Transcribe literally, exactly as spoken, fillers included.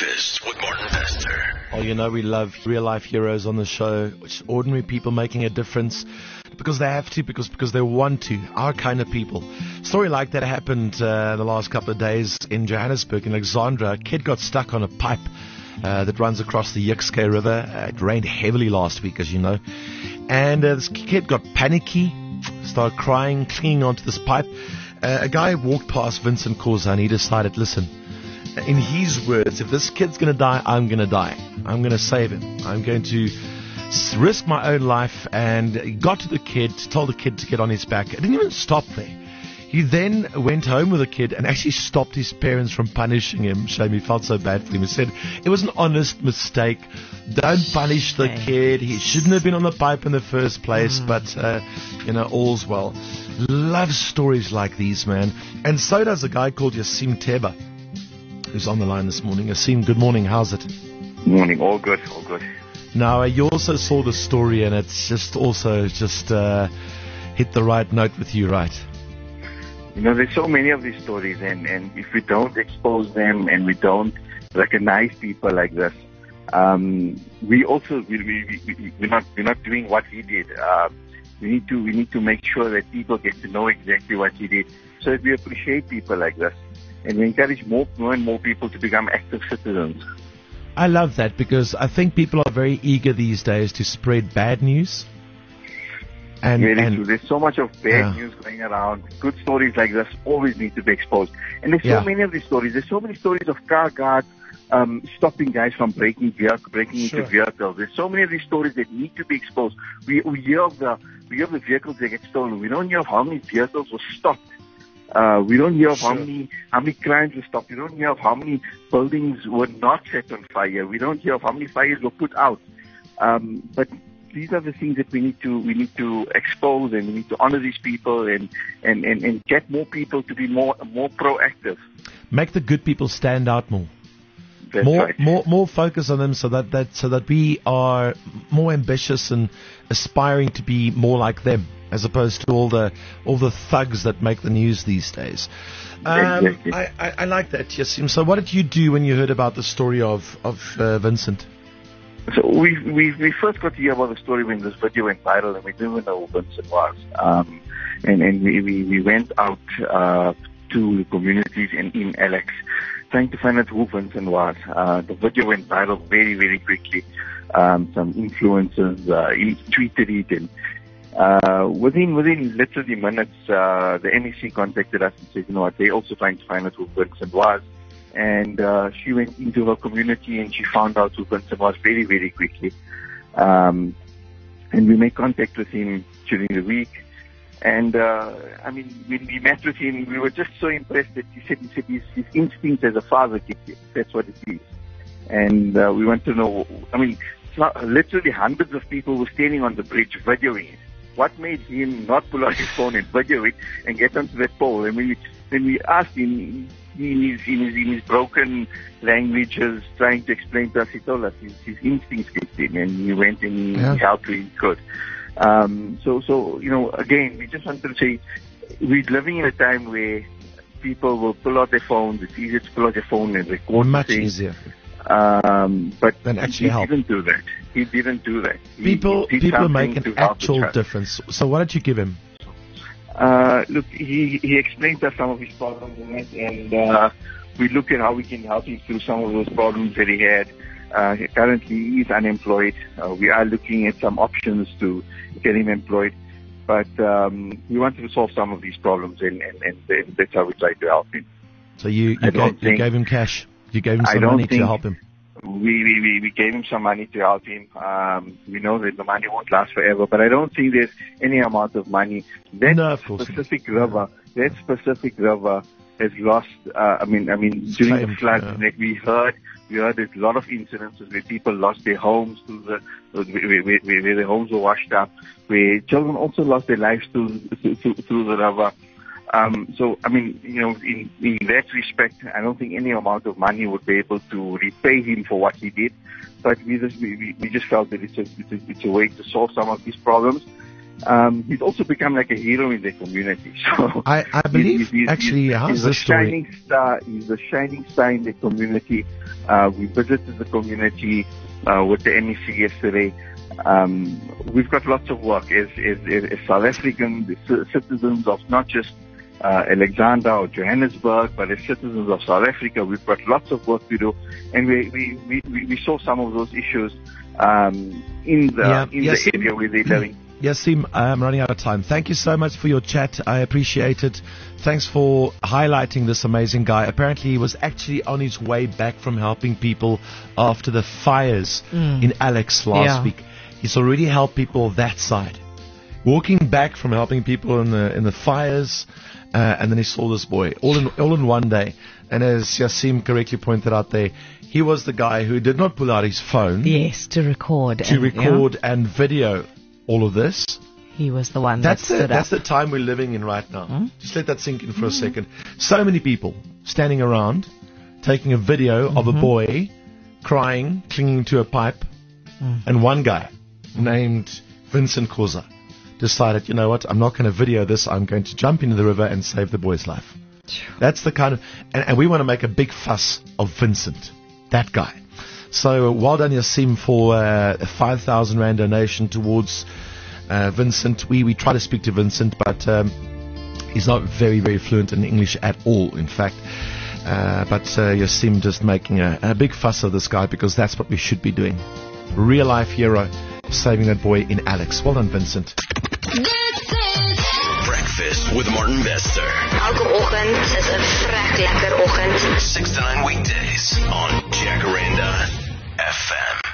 Breakfast with Martin Bester. Well, you know we love real-life heroes on the show, which is ordinary people making a difference because they have to, because because they want to, our kind of people. A story like that happened uh, the last couple of days in Johannesburg, in Alexandra. A kid got stuck on a pipe uh, that runs across the Yixkay River. Uh, it rained heavily last week, as you know. And uh, this kid got panicky, started crying, clinging onto this pipe. Uh, a guy walked past Vincent Khoza and he decided, listen, in his words, if this kid's going to die, I'm going to die. I'm going to save him. I'm going to risk my own life. And he got to the kid, told the kid to get on his back. It didn't even stop there. He then went home with the kid and actually stopped his parents from punishing him. Shame, he felt so bad for him. He said it was an honest mistake. Don't punish the kid. He shouldn't have been on the pipe in the first place. Mm. But, uh, you know, all's well. Love stories like these, man. And so does a guy called Yasim Teba, who's on the line this morning. Yasim, good morning. How's it? Morning. All good. All good. Now, uh, you also saw the story, and it's just also just uh, hit the right note with you, right? You know, there's so many of these stories, and, and if we don't expose them and we don't recognize people like this, um, we also we, we, we, we're not we're not doing what he did. Uh, we need to we need to make sure that people get to know exactly what he did, so that we appreciate people like this. And we encourage more, more and more people to become active citizens. I love that because I think people are very eager these days to spread bad news. And, Very and true. There's so much of bad yeah. news going around. Good stories like this always need to be exposed. And there's Yeah. so many of these stories. There's so many stories of car guards um, stopping guys from breaking vehicle, breaking Sure. into vehicles. There's so many of these stories that need to be exposed. We, we hear of the we hear of the vehicles that get stolen. We don't hear of how many vehicles were stopped. Uh, we don't hear of how Sure. many how many crimes were stopped. We don't hear of how many buildings were not set on fire. We don't hear of how many fires were put out. Um, but these are the things that we need to we need to expose, and we need to honor these people, and, and, and, and get more people to be more more proactive. make the good people stand out more. That's more, right. more, more focus on them, so that, that so that we are more ambitious and aspiring to be more like them, as opposed to all the all the thugs that make the news these days. Um, Exactly. I, I, I like that, Yasim. So, what did you do when you heard about the story of of uh, Vincent? So we, we we first got to hear about the story when this video went viral, and we didn't know who Vincent was. Um, and and we, we, we went out uh, to the communities in, in Alex, trying to find out who Vincent was. Uh, the video went viral very, very quickly. Um, some influencers uh, tweeted it, and uh, within within literally minutes, uh, the N E C contacted us and said, you know what, they're also trying to find out who Vincent was. And uh, she went into her community and she found out who Vincent was very, very quickly. Um, and we made contact with him during the week. And uh, I mean, when we met with him, we were just so impressed that he said, he said his, his instinct as a father kicked in. That's what it is. And uh, we want to know, I mean, literally hundreds of people were standing on the bridge videoing it. What made him not pull out his phone and video it and get onto that pole? And when we, when we asked him, in his, in his, in his broken languages, trying to explain to us, he told us his, his instincts kicked in, and he went and he Yeah. helped where he could. Um, so, so, you know, again, we just wanted to say, we're living in a time where people will pull out their phones. It's easier to pull out your phone and record Much things. easier. Um, but Than actually he help. didn't do that. He didn't do that. He- People he did people something make an to help the actual child. difference. So, what did you give him? Uh, look, he, he explained to us some of his problems in it, and uh, we looked at how we can help him through some of those problems that he had. Uh, currently, he is unemployed. Uh, we are looking at some options to get him employed, but um, we wanted to solve some of these problems, and, and, and, and that's how we tried to help him. So you I you, don't gave, you think- gave him cash. You gave him I some don't money to think- help him. We, we, we, we gave him some money to help him. Um, we know that the money won't last forever, but I don't think there's any amount of money. That No, of course not. specific river, that specific river has lost, uh, I mean, I mean, It's during the claimed, flood, yeah. like we heard, we heard there's a lot of incidences where people lost their homes to the, where, where, where, where their homes were washed up, where children also lost their lives to, to, to, through the river. Um, so, I mean, you know, in, in that respect, I don't think any amount of money would be able to repay him for what he did. But we just, we, we just felt that it's a, it's a, it's a way to solve some of these problems. Um, he's also become like a hero in the community. So I, I believe he's, he's, actually, he's, how's he's the a story? shining star. He's a shining star in the community. Uh, we visited the community uh, with the N E C yesterday. Um, we've got lots of work as, as, as South African citizens of not just uh, Alexander or Johannesburg, but as citizens of South Africa. We've got lots of work to do, and we we, we, we saw some of those issues um, in the Yeah. in Yes, the area where they're living. Yasim, I'm running out of time. Thank you so much for your chat. I appreciate it. Thanks for highlighting this amazing guy. Apparently, he was actually on his way back from helping people after the fires Mm. in Alex last Yeah. week. He's already helped people that side. Walking back from helping people in the in the fires, uh, and then he saw this boy all in all in one day. And as Yasim correctly pointed out there, he was the guy who did not pull out his phone Yes, to record. to and, record and video all of this. yeah, he was the one That's that the, stood that's up. the time we're living in right now. Mm. Just let that sink in for a second. So many people standing around, taking a video of a boy crying, clinging to a pipe, and one guy named Vincent Khoza decided, you know what, I'm not going to video this, I'm going to jump into the river and save the boy's life. That's the kind of, and, and we want to make a big fuss of Vincent, that guy. So uh, well done, Yasim, for uh, a five thousand rand donation towards uh, Vincent. We we try to speak to Vincent, but um, he's not very, very fluent in English at all, in fact. Uh, but uh, Yasim just making a, a big fuss of this guy because that's what we should be doing. Real life hero, saving that boy in Alex. Well done, Vincent. Breakfast with Martin Bester. Elke oggend is 'n vrek lekker oggend. six to nine weekdays on Jacaranda F M.